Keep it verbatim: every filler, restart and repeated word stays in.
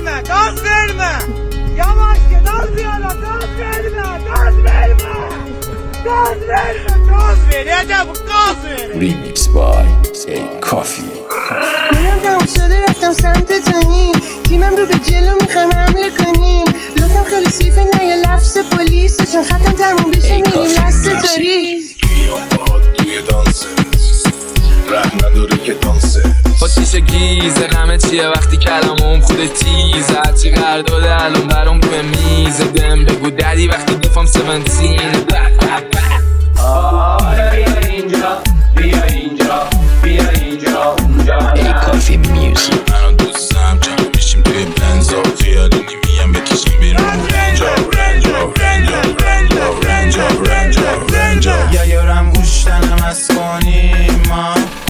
verme, gaz verme. Yavaş gel, gaz yana, gaz verme, gaz verme. Gaz verme, gaz ver, Recep gaz ver. Remix by Say Coffee. منم تموم شده رفتم سمت تنین تیمم رو به جلو میخوایم حمله کنیم لطفم خیلی سیفه نه یه لفظ پلیسه چون ختم تموم بشه میریم لسته داری گیرم باهات توی دانسه ره نداره که دانسه آتیش گیزه غمه چیه وقتی کلامم خود تیزه هرچی قرارداده الان برام روی میزه دم بگو ددی وقتی دفام سونتین آره بیا اینجا بیا اینجا بیا اینجا